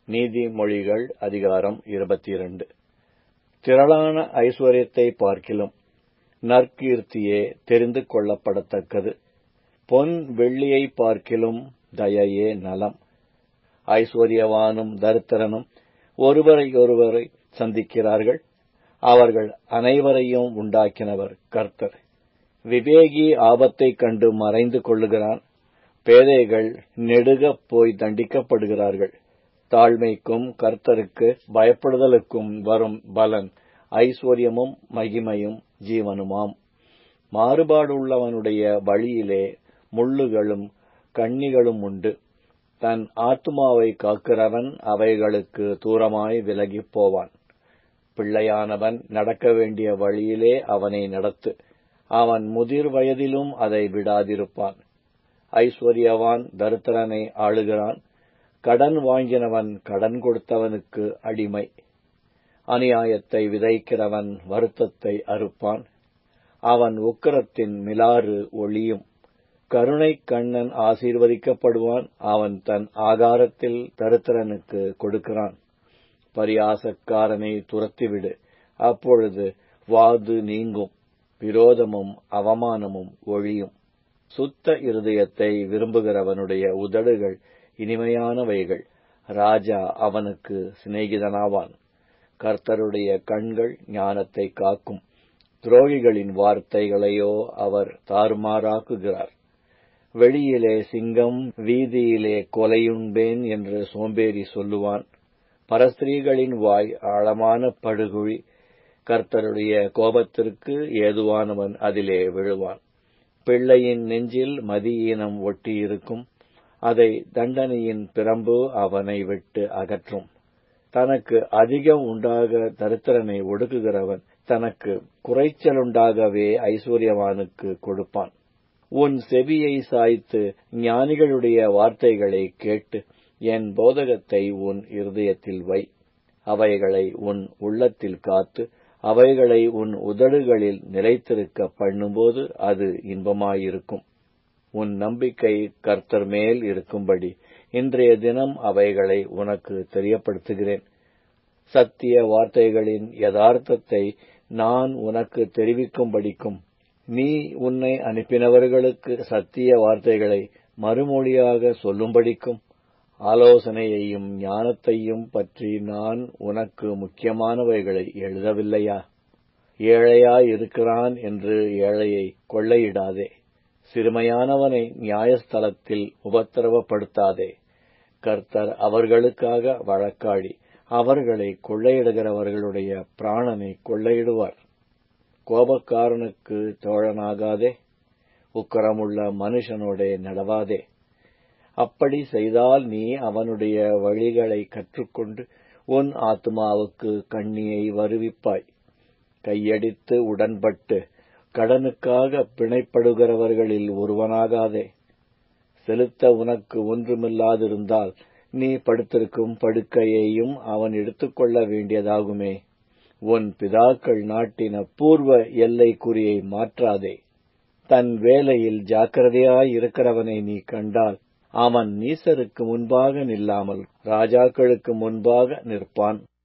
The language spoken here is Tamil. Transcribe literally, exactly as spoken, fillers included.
நீதிமொழிகள் அதிகாரம் இருபத்தி இரண்டு. திரளான ஐசுவரியத்தை பார்க்கிலும் நற்கீர்த்தியே தெரிந்து கொள்ளப்படத்தக்கது. பொன் வெள்ளியை பார்க்கிலும் தயையே நலம். ஐசுவரியவானும் தரித்திரனும் ஒருவரையொருவரை சந்திக்கிறார்கள். அவர்கள் அனைவரையும் உண்டாக்கினவர் கர்த்தர். விவேகி ஆபத்தைக் கண்டு மறைந்து கொள்ளுகிறான். பேதைகள் நெடுகப் போய் தண்டிக்கப்படுகிறார்கள். தாழ்மைக்கும் கர்த்தருக்கு பயப்படுதலுக்கும் வரும் பலன் ஐசுவரியமும் மகிமையும் ஜீவனுமாம். மாறுபாடுள்ளவனுடைய வழியிலே முள்ளுகளும் கண்ணிகளும் உண்டு. தன் ஆத்துமாவை காக்கிறவன் அவைகளுக்கு தூரமாய் விலகிப் போவான். பிள்ளையானவன் நடக்க வேண்டிய வழியிலே அவனை நடத்து. அவன் முதிர் வயதிலும் அதை விடாதிருப்பான். ஐசுவரியவான் தரித்திரனை ஆளுகிறான். கடன் வாங்கினவன் கடன் கொடுத்தவனுக்கு அடிமை. அநியாயத்தை விதைக்கிறவன் வருத்தத்தை அறுப்பான். அவன் உக்கிரத்தின் மிலாறு ஒளியும். கருணை கண்ணன் ஆசீர்வதிக்கப்படுவான். அவன் தன் ஆகாரத்தில் தரித்திரனுக்கு கொடுக்கிறான். பரியாசக்காரனை துரத்திவிடு, அப்பொழுது வாது நீங்கும். விரோதமும் அவமானமும் ஒழியும். சுத்த இருதயத்தை விரும்புகிறவனுடைய உதடுகள் இனிமையானவைகள். ராஜா அவனுக்கு சிநேகிதனாவான். கர்த்தருடைய கண்கள் ஞானத்தை காக்கும். துரோகிகளின் வார்த்தைகளையோ அவர் தாறுமாறாக்குகிறார். வெளியிலே சிங்கம், வீதியிலே கொலையுண்பேன் என்று சோம்பேறி சொல்லுவான். பரஸ்திரீகளின் வாய் ஆழமான படுகுழி. கர்த்தருடைய கோபத்திற்கு ஏதுவானவன் அதிலே விழுவான். பிள்ளையின் நெஞ்சில் மதியீனம் ஒட்டியிருக்கும். அதை தண்டனையின் பிரம்பு அவனை விட்டு அகற்றும். தனக்கு அதிகம் உண்டாக தரித்திரனை ஒடுக்குகிறவன் தனக்கு குறைச்சலுண்டாகவே ஐசுவரியவானுக்கு கொடுப்பான். உன் செவியை சாய்த்து ஞானிகளுடைய வார்த்தைகளை கேட்டு என் போதகத்தை உன் இருதயத்தில் வை. அவைகளை உன் உள்ளத்தில் காத்து அவைகளை உன் உதடுகளில் நிலைத்திருக்க பண்ணும்போது அது இன்பமாயிருக்கும். உன் நம்பிக்கை கர்த்தர் மேல் இருக்கும்படி இன்றைய தினம் அவைகளை உனக்கு தெரியப்படுத்துகிறேன். சத்திய வார்த்தைகளின் யதார்த்தத்தை நான் உனக்கு தெரிவிக்கும்படிக்கும் நீ உன்னை அனுப்பினவர்களுக்கு சத்திய வார்த்தைகளை மறுமொழியாக சொல்லும்படிக்கும் ஆலோசனையையும் ஞானத்தையும் பற்றி நான் உனக்கு முக்கியமானவைகளை எழுதவில்லையா? ஏழையாயிருக்கிறான் என்று ஏழையை கொள்ளையிடாதே. சிறுமையானவனை நியாயஸ்தலத்தில் உபத்திரவப்படுத்தாதே. கர்த்தர் அவர்களுக்காக வழக்காடி அவர்களை கொள்ளையிடுகிறவர்களுடைய பிராணனை கொள்ளையிடுவார். கோபக்காரனுக்கு தோழனாகாதே. உக்கிரமுள்ள மனுஷனோடே நடவாதே. அப்படி செய்தால் நீ அவனுடைய வழிகளை கற்றுக்கொண்டு உன் ஆத்துமாவுக்கு கண்ணியை வருவிப்பாய். கையடித்து உடன்பட்டு கடனுக்காக பிணைப்படுகிறவர்களில் ஒருவனாகாதே. செலுத்த உனக்கு ஒன்றுமில்லாதிருந்தால் நீ படுத்திருக்கும் படுக்கையையும் அவன் எடுத்துக்கொள்ள வேண்டியதாகுமே. உன் பிதாக்கள் நாட்டின பூர்வ எல்லை குறியை மாற்றாதே. தன் வேலையில் ஜாக்கிரதையாய் இருக்கிறவனை நீ கண்டால் அவன் நீசருக்கு முன்பாக நில்லாமல் ராஜாக்களுக்கு முன்பாக நிற்பான்.